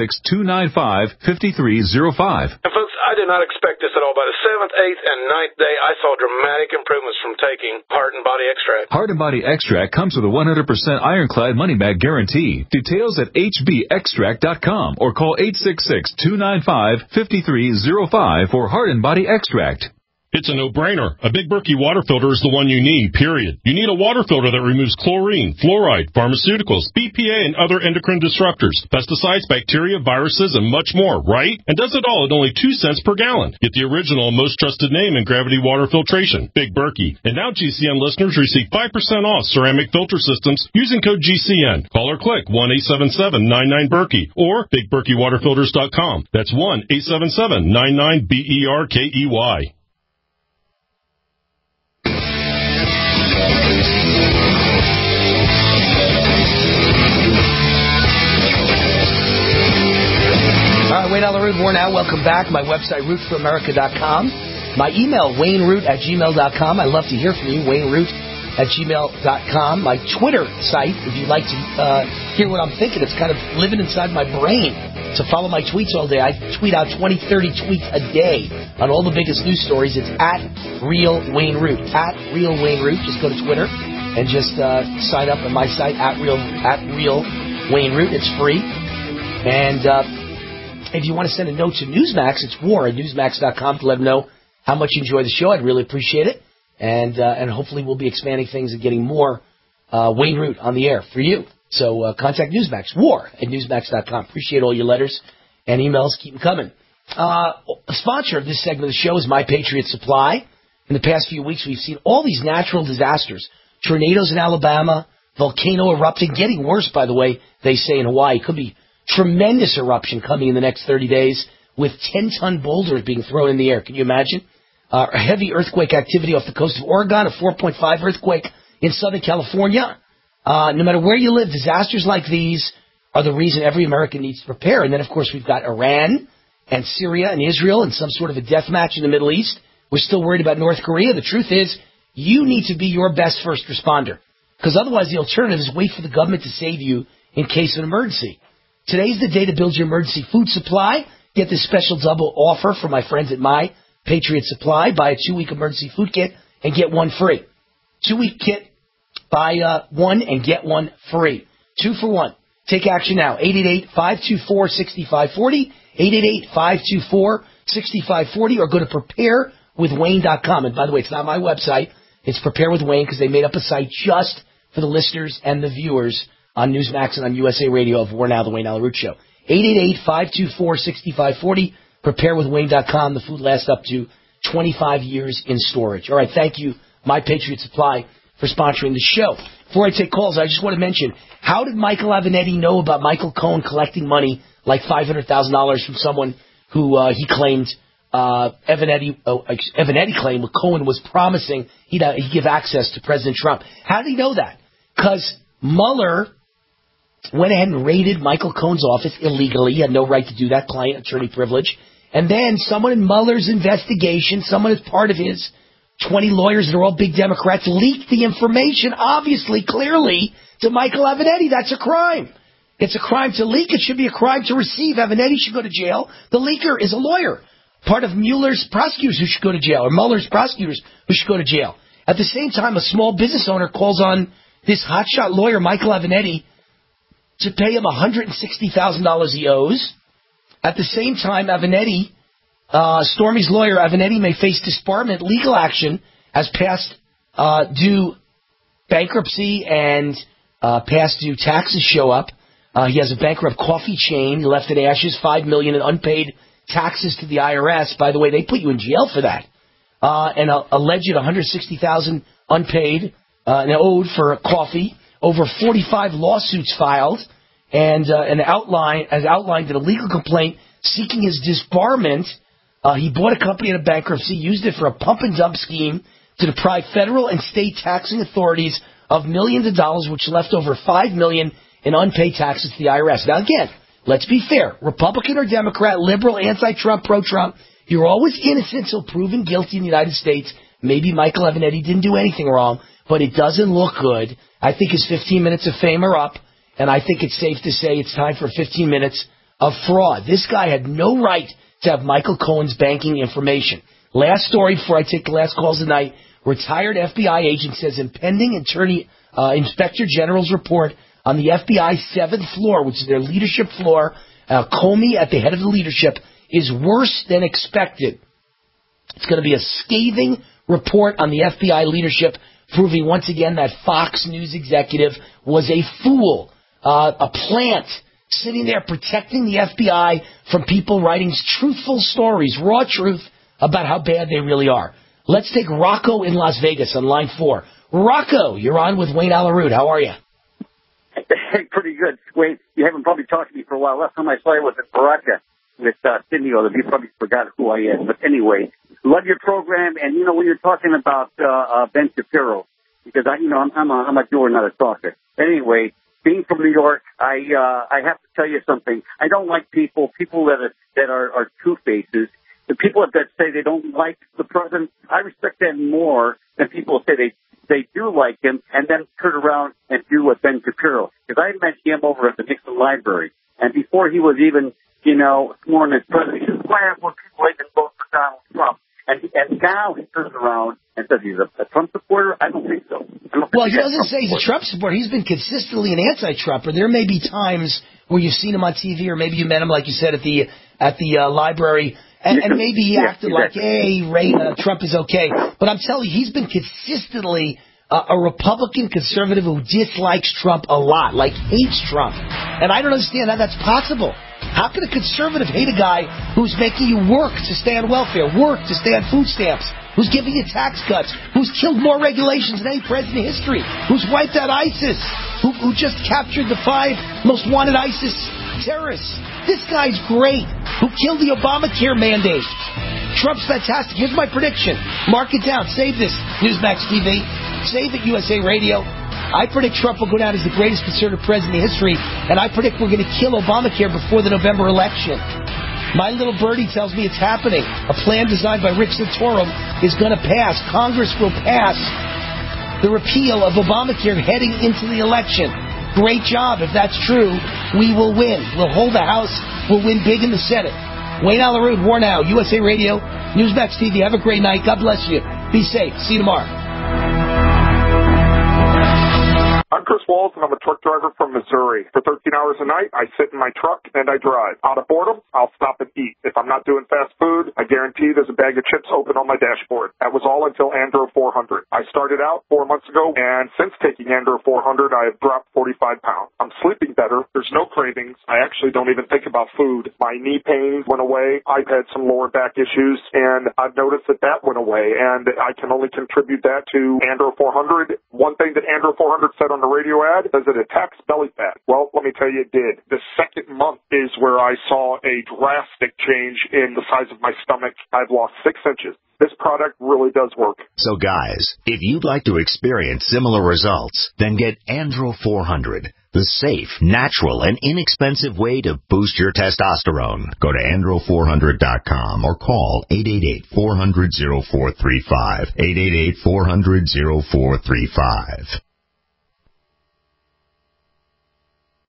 Speaker 13: 866-295-5305.
Speaker 21: And folks, I did not expect this at all. By the 7th, 8th, and 9th day, I saw dramatic improvements from taking Heart and Body Extract.
Speaker 13: Heart and Body Extract comes with a 100% ironclad money-back guarantee. Details at hbextract.com or call 866-295-5305 for Heart and Body Extract.
Speaker 22: It's a no-brainer. A Big Berkey water filter is the one you need, period. You need a water filter that removes chlorine, fluoride, pharmaceuticals, BPA, and other endocrine disruptors, pesticides, bacteria, viruses, and much more, right? And does it all at only 2 cents per gallon. Get the original and most trusted name in gravity water filtration, Big Berkey. And now GCN listeners receive 5% off ceramic filter systems using code GCN. Call or click 1-877-99-BERKEY or BigBerkeyWaterFilters.com. That's 1-877-99-BERKEY.
Speaker 3: Wayne Allyn Root, more now. Welcome back. My website, rootforamerica.com. My email, wayneroot@gmail.com. I love to hear from you, wayneroot@gmail.com. My Twitter site, if you'd like to hear what I'm thinking, it's kind of living inside my brain. So follow my tweets all day. I tweet out 20, 30 tweets a day on all the biggest news stories. It's at Real Wayne Root. At Real Wayne Root. Just go to Twitter and just sign up on my site, at Real Wayne Root. It's free. And if you want to send a note to Newsmax, it's war@newsmax.com to let them know how much you enjoy the show. I'd really appreciate it. And hopefully we'll be expanding things and getting more Wayne Root on the air for you. So contact Newsmax, war@newsmax.com. Appreciate all your letters and emails. Keep them coming. A sponsor of this segment of the show is My Patriot Supply. In the past few weeks, we've seen all these natural disasters. Tornadoes in Alabama, volcano erupting, getting worse, by the way, they say in Hawaii. Could be tremendous eruption coming in the next 30 days with 10-ton boulders being thrown in the air. Can you imagine? A heavy earthquake activity off the coast of Oregon, a 4.5 earthquake in Southern California. No matter where you live, disasters like these are the reason every American needs to prepare. And then, of course, we've got Iran and Syria and Israel and some sort of a death match in the Middle East. We're still worried about North Korea. The truth is, you need to be your best first responder. Because otherwise, the alternative is wait for the government to save you in case of an emergency. Today's the day to build your emergency food supply. Get this special double offer from my friends at My Patriot Supply. Buy a 2-week emergency food kit and get one free. 2-week kit, buy one and get one free. 2 for 1. Take action now. 888-524-6540. 888-524-6540 or go to preparewithwayne.com. And by the way, it's not my website. It's Prepare with Wayne because they made up a site just for the listeners and the viewers on Newsmax and on USA Radio of War Now, the Wayne Allyn Root Show. 888-524-6540, preparewithwayne.com. The food lasts up to 25 years in storage. All right, thank you, My Patriot Supply, for sponsoring the show. Before I take calls, I just want to mention, how did Michael Avenatti know about Michael Cohen collecting money like $500,000 from someone who he claimed Avenatti claimed Cohen was promising he'd give access to President Trump? How did he know that? Because Mueller went ahead and raided Michael Cohen's office illegally. He had no right to do that, client attorney privilege. And then someone in Mueller's investigation, someone as part of his 20 lawyers that are all big Democrats, leaked the information, obviously, clearly, to Michael Avenatti. That's a crime. It's a crime to leak. It should be a crime to receive. Avenatti should go to jail. The leaker is a lawyer. part of Mueller's prosecutors who should go to jail, or Mueller's prosecutors who should go to jail. At the same time, a small business owner calls on this hotshot lawyer, Michael Avenatti, to pay him $160,000 he owes. At the same time, Avenatti, Stormy's lawyer, Avenatti, may face disbarment legal action as past due bankruptcy and past due taxes show up. He has a bankrupt coffee chain left in ashes, $5 million in unpaid taxes to the IRS. By the way, they put you in jail for that. And alleged $160,000 unpaid and owed for coffee. Over 45 lawsuits filed, and outlined in a legal complaint seeking his disbarment. He bought a company in a bankruptcy, used it for a pump and dump scheme to deprive federal and state taxing authorities of millions of dollars, which left over $5 million in unpaid taxes to the IRS. Now, again, let's be fair. Republican or Democrat, liberal, anti-Trump, pro-Trump, you're always innocent until proven guilty in the United States. Maybe Michael Avenatti didn't do anything wrong, but it doesn't look good. I think his 15 minutes of fame are up, and I think it's safe to say it's time for 15 minutes of fraud. This guy had no right to have Michael Cohen's banking information. Last story before I take the last calls tonight. Retired FBI agent says impending Inspector General's report on the FBI 7th floor, which is their leadership floor, Comey at the head of the leadership, is worse than expected. It's going to be a scathing report on the FBI leadership, proving once again that Fox News executive was a fool, a plant sitting there protecting the FBI from people writing truthful stories, raw truth about how bad they really are. Let's take Rocco in Las Vegas on line 4. Rocco, you're on with Wayne Allyn Root. How are you?
Speaker 1: Hey, pretty good. Wayne, you haven't probably talked to me for a while. Last time I saw you was at Baraka with Cindy, although you probably forgot who I am. But anyway, love your program. And, you know, when you're talking about Ben Shapiro, because, I'm a doer, not a talker. Anyway, being from New York, I have to tell you something. I don't like people that are two-faces. The people that say they don't like the president, I respect them more than people say they do like him and then turn around and do what Ben Shapiro. Because I met him over at the Nixon Library. And before he was even, sworn as president, he was quiet when people even vote for Donald Trump. And now he turns around and says he's a Trump supporter? I don't think so.
Speaker 3: Well, he doesn't say he's a Trump supporter. He's been consistently an anti-Trumper. There may be times where you've seen him on TV, or maybe you met him, like you said, at the library, and maybe he acted like, hey, Ray, Trump is okay. But I'm telling you, he's been consistently a Republican conservative who dislikes Trump a lot, like hates Trump. And I don't understand how that's possible. How can a conservative hate a guy who's making you work to stay on welfare, work to stay on food stamps, who's giving you tax cuts, who's killed more regulations than any president in history, who's wiped out ISIS, who just captured the 5 most wanted ISIS terrorists? This guy's great. Who killed the Obamacare mandate? Trump's fantastic. Here's my prediction. Mark it down. Save this, Newsmax TV. Save it, USA Radio. I predict Trump will go down as the greatest conservative president in history, and I predict we're going to kill Obamacare before the November election. My little birdie tells me it's happening. A plan designed by Rick Santorum is going to pass. Congress will pass the repeal of Obamacare heading into the election. Great job. If that's true, we will win. We'll hold the House. We'll win big in the Senate. Wayne Allyn Root, War Now, USA Radio, Newsmax TV. Have a great night. God bless you. Be safe. See you tomorrow.
Speaker 6: I'm Chris Walls, and I'm a truck driver from Missouri. For 13 hours a night, I sit in my truck and I drive. Out of boredom, I'll stop and eat. If I'm not doing fast food, I guarantee there's a bag of chips open on my dashboard. That was all until Andro 400. I started out 4 months ago, and since taking Andro 400, I have dropped 45 pounds. I'm sleeping better. There's no cravings. I actually don't even think about food. My knee pain went away. I've had some lower back issues, and I've noticed that went away, and I can only contribute that to Andro 400. One thing that Andro 400 said on the radio ad is it attacks belly fat. Well, let me tell you, it did. The second month is where I saw a drastic change in the size of my stomach. I've lost 6 inches. This product really does work.
Speaker 23: So guys, if you'd like to experience similar results, then get Andro 400, the safe, natural, and inexpensive way to boost your testosterone. Go to andro400.com or call 888-400-0435, 888-400-0435.